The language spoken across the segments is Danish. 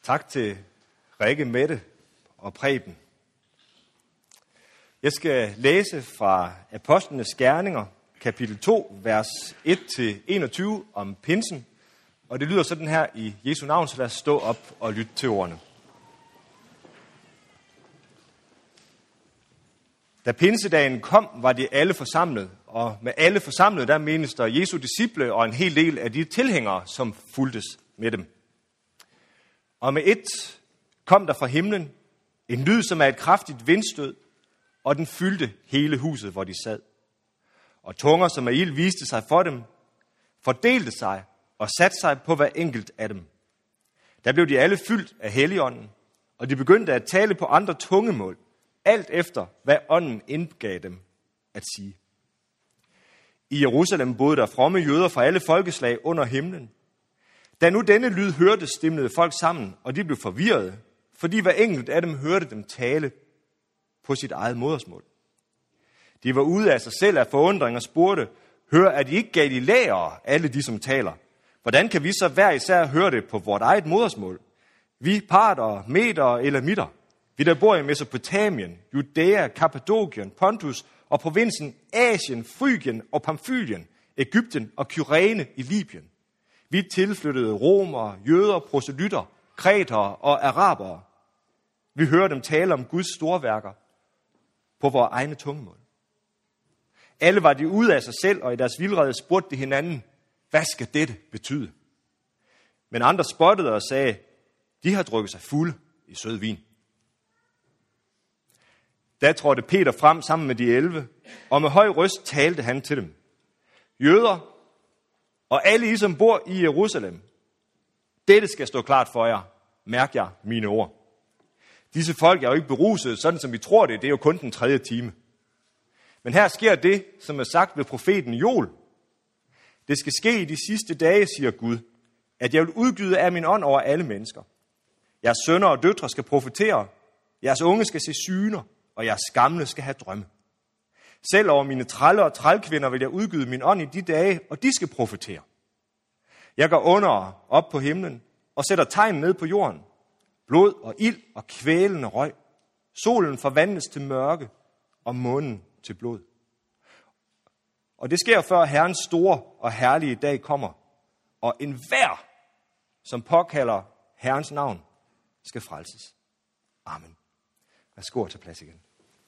Tak til Rikke, Mette og Preben. Jeg skal læse fra Apostlenes Gerninger, kapitel 2, vers 1-21 om pinsen. Og det lyder sådan her i Jesu navn, så lad os stå op og lytte til ordene. Da pinsedagen kom, var de alle forsamlet, og med alle forsamlet, der menes der Jesu disciple og en hel del af de tilhængere, som fulgtes med dem. Og med et kom der fra himlen en lyd som af et kraftigt vindstød, og den fyldte hele huset, hvor de sad. Og tunger som af ild viste sig for dem, fordelte sig og satte sig på hver enkelt af dem. Der blev de alle fyldt af Helligånden, og de begyndte at tale på andre tungemål, alt efter hvad ånden indgav dem at sige. I Jerusalem boede der fromme jøder fra alle folkeslag under himlen. Da nu denne lyd hørtes, stimlede folk sammen, og de blev forvirrede, fordi hver enkelt af dem hørte dem tale på sit eget modersmål. De var ude af sig selv af forundring og spurgte, hør, er de ikke galilæere, alle de som taler? Hvordan kan vi så hver især høre det på vort eget modersmål? Vi parter, meter eller mitter, vi der bor i Mesopotamien, Judæa, Kappadokien, Pontus og provinsen Asien, Frygien og Pamfylien, Egypten og Kyrene i Libyen. Vi tilflyttede romere, jøder, proselytter, kretere og arabere. Vi hører dem tale om Guds storværker på vores egne tungemål. Alle var de ude af sig selv, og i deres vildrede spurgte de hinanden, hvad skal dette betyde? Men andre spottede og sagde, de har drukket sig fulde i sød vin. Da trådte Peter frem sammen med de 11, og med høj røst talte han til dem. Jøder og alle I, som bor i Jerusalem, dette skal stå klart for jer. Mærk jer mine ord. Disse folk er jo ikke beruset, sådan som vi tror det. Det er jo kun den 3. time. Men her sker det, som er sagt ved profeten Joel. Det skal ske i de sidste dage, siger Gud, at jeg vil udgyde af min ånd over alle mennesker. Jeres sønner og døtre skal profetere, jeres unge skal se syner, og jeres gamle skal have drømme. Selv over mine trælle og trælkvinder vil jeg udgyde min ånd i de dage, og de skal profetere. Jeg går under op på himlen og sætter tegn ned på jorden. Blod og ild og kvælende røg. Solen forvandles til mørke, og månen til blod. Og det sker før Herrens store og herlige dag kommer, og enhver, som påkalder Herrens navn, skal frelses. Amen. Værsgo til plads igen.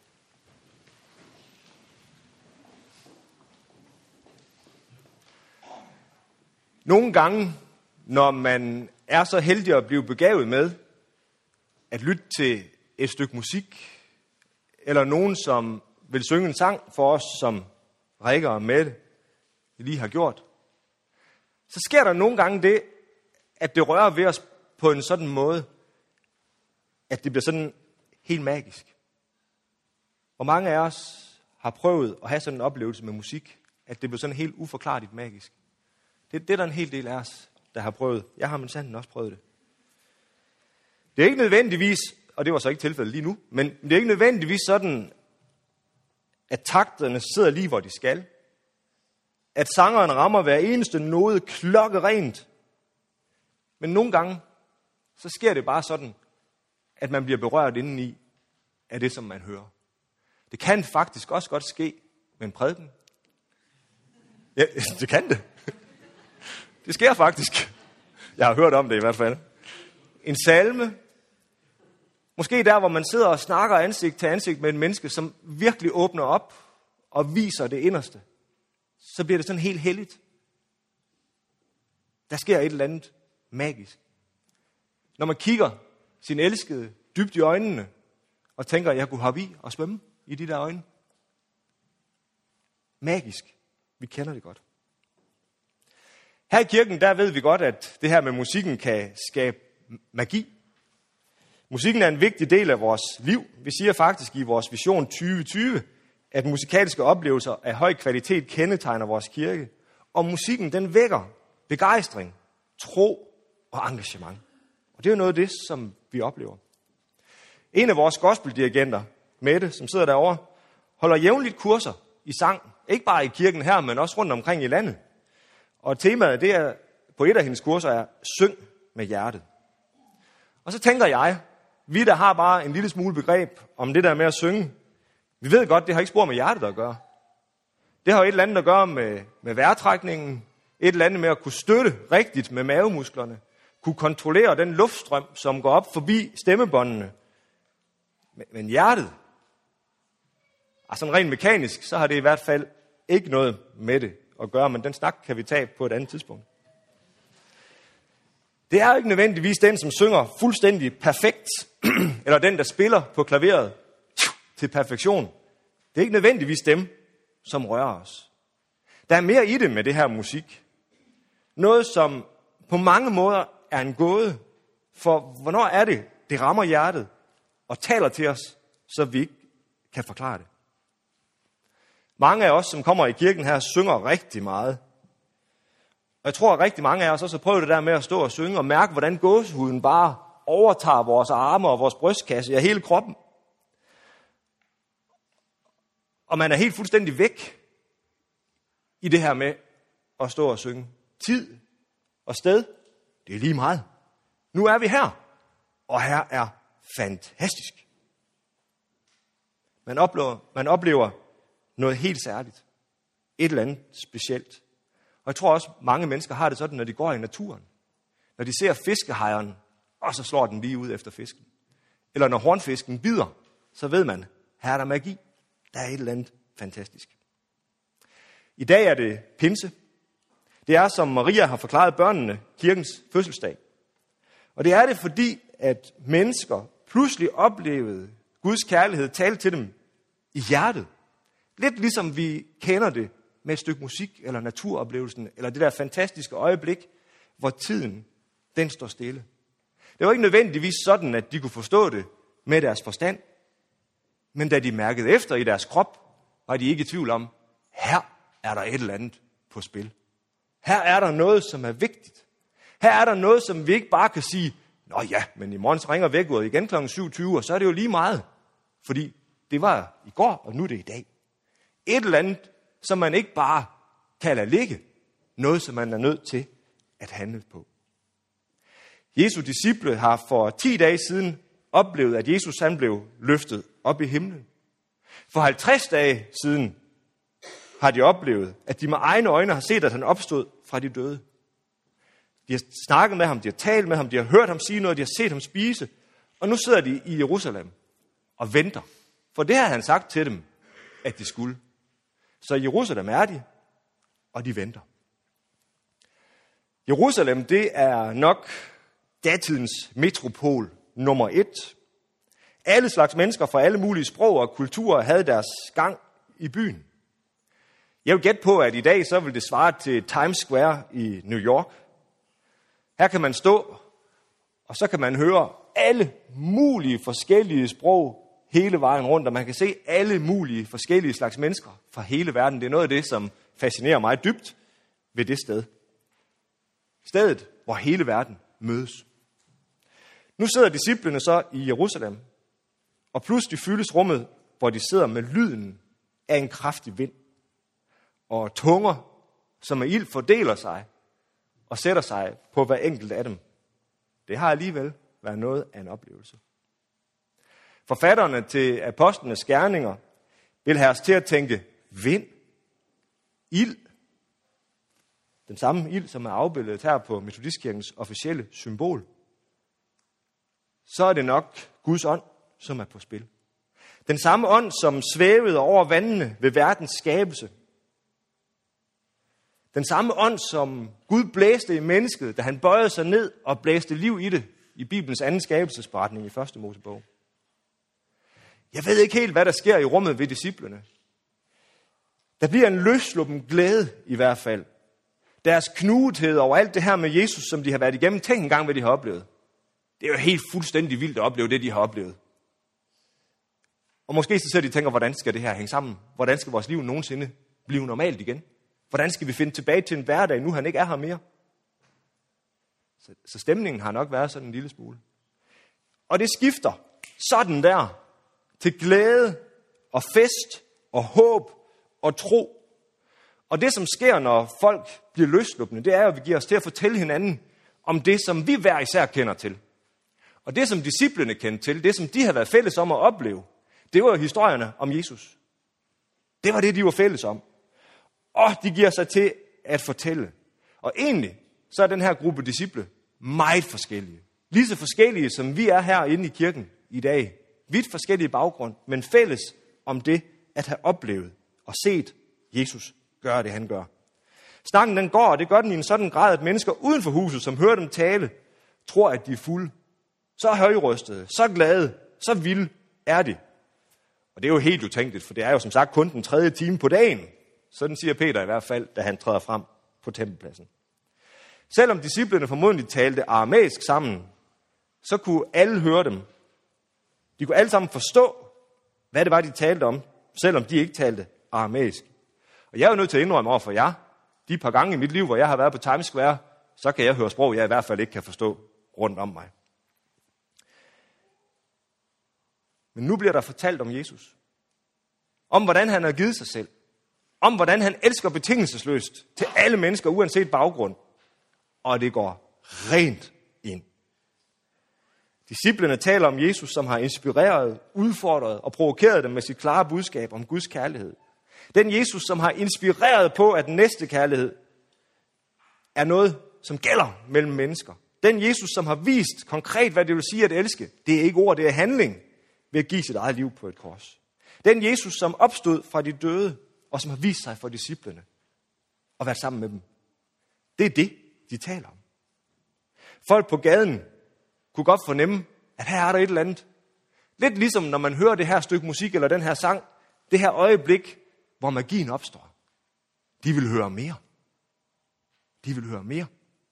Nogle gange, når man er så heldig at blive begavet med at lytte til et stykke musik, eller nogen, som vil synge en sang for os, som Rikke og Mette lige har gjort, så sker der nogle gange det, at det rører ved os på en sådan måde, at det bliver sådan helt magisk. Hvor mange af os har prøvet at have sådan en oplevelse med musik, at det bliver sådan helt uforklarligt magisk. Det er der en hel del af os, der har prøvet. Jeg har sandelig også prøvet det. Det er ikke nødvendigvis, og det var så ikke tilfældet lige nu, men det er ikke nødvendigvis sådan, at takterne sidder lige, hvor de skal. At sangeren rammer hver eneste node klokkerent. Men nogle gange, så sker det bare sådan, at man bliver berørt indeni af det, som man hører. Det kan faktisk også godt ske med en prædiken. Ja, det kan det. Det sker faktisk. Jeg har hørt om det i hvert fald. En salme. Måske der, hvor man sidder og snakker ansigt til ansigt med en menneske, som virkelig åbner op og viser det inderste. Så bliver det sådan helt helligt. Der sker et eller andet magisk. Når man kigger sin elskede dybt i øjnene og tænker, at jeg kunne hoppe i og svømme i de der øjne. Magisk. Vi kender det godt. Her i kirken, der ved vi godt, at det her med musikken kan skabe magi. Musikken er en vigtig del af vores liv. Vi siger faktisk i vores vision 2020, at musikalske oplevelser af høj kvalitet kendetegner vores kirke. Og musikken, den vækker begejstring, tro og engagement. Og det er jo noget af det, som vi oplever. En af vores gospeldirigenter, Mette, som sidder derovre, holder jævnligt kurser i sang. Ikke bare i kirken her, men også rundt omkring i landet. Og temaet det er, på et af hendes kurser er Syng med hjertet. Og så tænker jeg, vi der har bare en lille smule begreb om det der med at synge, vi ved godt, det har ikke spor med hjertet at gøre. Det har jo et eller andet at gøre med vejrtrækningen, et eller andet med at kunne støtte rigtigt med mavemusklerne, kunne kontrollere den luftstrøm, som går op forbi stemmebåndene. Men hjertet, altså rent mekanisk, så har det i hvert fald ikke noget med det at gøre, men den snak kan vi tage på et andet tidspunkt. Det er ikke nødvendigvis den, som synger fuldstændig perfekt, eller den, der spiller på klaveret til perfektion. Det er ikke nødvendigvis dem, som rører os. Der er mere i det med det her musik. Noget, som på mange måder er en gåde, for hvornår er det, det rammer hjertet og taler til os, så vi ikke kan forklare det. Mange af os, som kommer i kirken her, synger rigtig meget. Og jeg tror, at rigtig mange af os også har prøvet det der med at stå og synge og mærke, hvordan gåsehuden bare overtager vores arme og vores brystkasse, ja, hele kroppen. Og man er helt fuldstændig væk i det her med at stå og synge. Tid og sted, det er lige meget. Nu er vi her, og her er fantastisk. Man oplever noget helt særligt. Et eller andet specielt. Og jeg tror også, mange mennesker har det sådan, når de går i naturen. Når de ser fiskehejren, og så slår den lige ud efter fisken. Eller når hornfisken bider, så ved man, her er der magi. Der er et eller andet fantastisk. I dag er det pinse. Det er, som Maria har forklaret børnene, kirkens fødselsdag. Og det er det, fordi at mennesker pludselig oplevede Guds kærlighed tale til dem i hjertet. Lidt ligesom vi kender det med et stykke musik, eller naturoplevelsen, eller det der fantastiske øjeblik, hvor tiden, den står stille. Det var ikke nødvendigvis sådan, at de kunne forstå det med deres forstand, men da de mærkede efter i deres krop, var de ikke i tvivl om, her er der et eller andet på spil. Her er der noget, som er vigtigt. Her er der noget, som vi ikke bare kan sige, nå ja, men i morgen så ringer vækkeuret igen kl. 7.20, og så er det jo lige meget. Fordi det var i går, og nu er det i dag. Et eller andet, som man ikke bare kan lade ligge. Noget, som man er nødt til at handle på. Jesu disciple har for 10 dage siden oplevet, at Jesus han blev løftet op i himlen. For 50 dage siden har de oplevet, at de med egne øjne har set, at han opstod fra de døde. De har snakket med ham, de har talt med ham, de har hørt ham sige noget, de har set ham spise. Og nu sidder de i Jerusalem og venter. For det har han sagt til dem, at de skulle. Så i Jerusalem er de, og de venter. Jerusalem, det er nok datidens metropol nummer 1. Alle slags mennesker fra alle mulige sprog og kulturer havde deres gang i byen. Jeg vil gætte på, at i dag så vil det svare til Times Square i New York. Her kan man stå, og så kan man høre alle mulige forskellige sprog hele vejen rundt, og man kan se alle mulige forskellige slags mennesker fra hele verden. Det er noget af det, som fascinerer mig dybt ved det sted. Stedet, hvor hele verden mødes. Nu sidder disciplene så i Jerusalem, og pludselig fyldes rummet, hvor de sidder med lyden af en kraftig vind. Og tunger, som af ild, fordeler sig og sætter sig på hver enkelt af dem. Det har alligevel været noget af en oplevelse. Forfatterne til apostlenes gerninger vil have os til at tænke vind, ild. Den samme ild, som er afbildet her på Metodistkirkens officielle symbol. Så er det nok Guds ånd, som er på spil. Den samme ånd, som svævede over vandene ved verdens skabelse. Den samme ånd, som Gud blæste i mennesket, da han bøjede sig ned og blæste liv i det i Bibelens anden skabelsesberetning i 1. Mosebog. Jeg ved ikke helt, hvad der sker i rummet ved disciplene. Der bliver en løsluppen glæde i hvert fald. Deres knugethed over alt det her med Jesus, som de har været igennem. Tænk engang, hvad de har oplevet. Det er jo helt fuldstændig vildt at opleve det, de har oplevet. Og måske så de tænker, hvordan skal det her hænge sammen? Hvordan skal vores liv nogensinde blive normalt igen? Hvordan skal vi finde tilbage til en hverdag, nu han ikke er her mere? Så stemningen har nok været sådan en lille smule. Og det skifter sådan der til glæde og fest og håb og tro. Og det, som sker, når folk bliver løsluppende, det er, at vi giver os til at fortælle hinanden om det, som vi hver især kender til. Og det, som disciplene kendte til, det, som de havde været fælles om at opleve, det var jo historierne om Jesus. Det var det, de var fælles om. Og de giver sig til at fortælle. Og egentlig, så er den her gruppe disciple meget forskellige. Lige så forskellige, som vi er herinde i kirken i dag. Vidt forskellige baggrund, men fælles om det at have oplevet og set Jesus gøre det, han gør. Snakken den går, og det gør den i en sådan grad, at mennesker uden for huset, som hører dem tale, tror, at de er fulde. Så højrystede, så glade, så vilde er de. Og det er jo helt utænkeligt, for det er jo som sagt kun den 3. time på dagen. Sådan siger Peter i hvert fald, da han træder frem på tempelpladsen. Selvom disciplene formodentlig talte aramæisk sammen, så kunne alle høre dem. De kunne alle sammen forstå, hvad det var, de talte om, selvom de ikke talte aramæisk. Og jeg er jo nødt til at indrømme over for jer, de par gange i mit liv, hvor jeg har været på Times Square, så kan jeg høre sprog, jeg i hvert fald ikke kan forstå rundt om mig. Men nu bliver der fortalt om Jesus. Om hvordan han har givet sig selv. Om hvordan han elsker betingelsesløst til alle mennesker, uanset baggrund. Og det går rent ind. Disciplene taler om Jesus, som har inspireret, udfordret og provokeret dem med sit klare budskab om Guds kærlighed. Den Jesus, som har inspireret på, at næste kærlighed er noget, som gælder mellem mennesker. Den Jesus, som har vist konkret, hvad det vil sige at elske. Det er ikke ord, det er handling ved at give sit eget liv på et kors. Den Jesus, som opstod fra de døde, og som har vist sig for disciplene og været sammen med dem. Det er det, de taler om. Folk på gaden kunne godt fornemme, at her er der et eller andet. Lidt ligesom når man hører det her stykke musik eller den her sang, det her øjeblik, hvor magien opstår. De vil høre mere. De vil høre mere.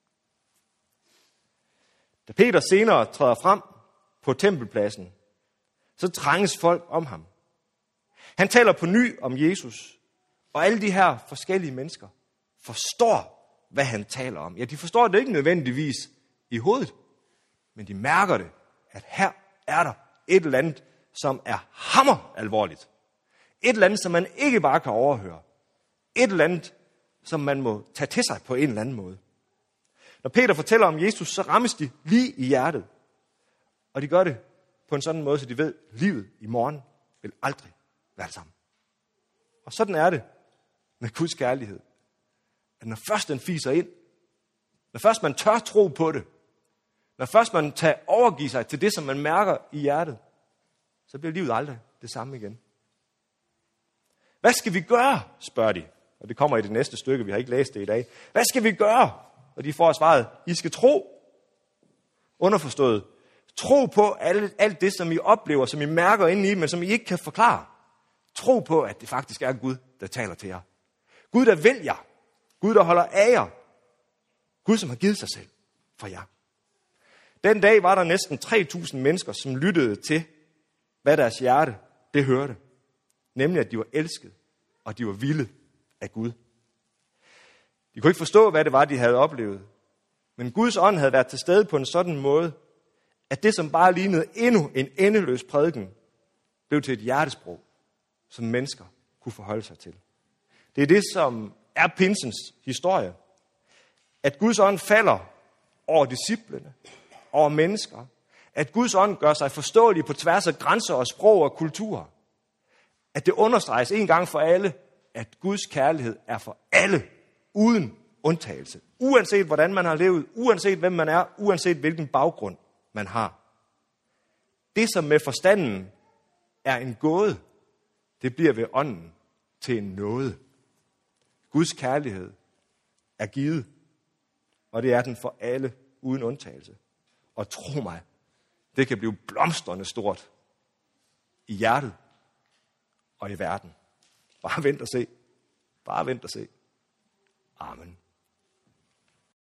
Da Peter senere træder frem på tempelpladsen, så trænges folk om ham. Han taler på ny om Jesus, og alle de her forskellige mennesker forstår, hvad han taler om. Ja, de forstår det ikke nødvendigvis i hovedet, men de mærker det, at her er der et eller andet, som er hammer alvorligt. Et eller andet, som man ikke bare kan overhøre. Et eller andet, som man må tage til sig på en eller anden måde. Når Peter fortæller om Jesus, så rammes de lige i hjertet. Og de gør det på en sådan måde, så de ved, at livet i morgen vil aldrig være det samme. Og sådan er det med Guds kærlighed. At når først den fiser ind, når først man tør tro på det, når først man tager overgive sig til det, som man mærker i hjertet, så bliver livet aldrig det samme igen. Hvad skal vi gøre, spørger de. Og det kommer i det næste stykke, vi har ikke læst det i dag. Hvad skal vi gøre? Og de får svaret, I skal tro. Underforstået. Tro på alt det, som I oplever, som I mærker inde i, men som I ikke kan forklare. Tro på, at det faktisk er Gud, der taler til jer. Gud, der vil jer. Gud, der holder af jer. Gud, som har givet sig selv for jer. Den dag var der næsten 3.000 mennesker, som lyttede til, hvad deres hjerte, det hørte. Nemlig, at de var elsket, og de var vilde af Gud. De kunne ikke forstå, hvad det var, de havde oplevet. Men Guds ånd havde været til stede på en sådan måde, at det, som bare lignede endnu en endeløs prædiken, blev til et hjertesprog, som mennesker kunne forholde sig til. Det er det, som er pinsens historie. At Guds ånd falder over disciplene, over mennesker. At Guds ånd gør sig forståelig på tværs af grænser og sprog og kulturer. At det understreges en gang for alle, at Guds kærlighed er for alle, uden undtagelse. Uanset hvordan man har levet, uanset hvem man er, uanset hvilken baggrund man har. Det, som med forstanden er en gåde, det bliver ved ånden til en nåde. Guds kærlighed er givet, og det er den for alle, uden undtagelse. Og tro mig, det kan blive blomstrende stort i hjertet og i verden. Bare vent og se. Bare vent og se. Amen.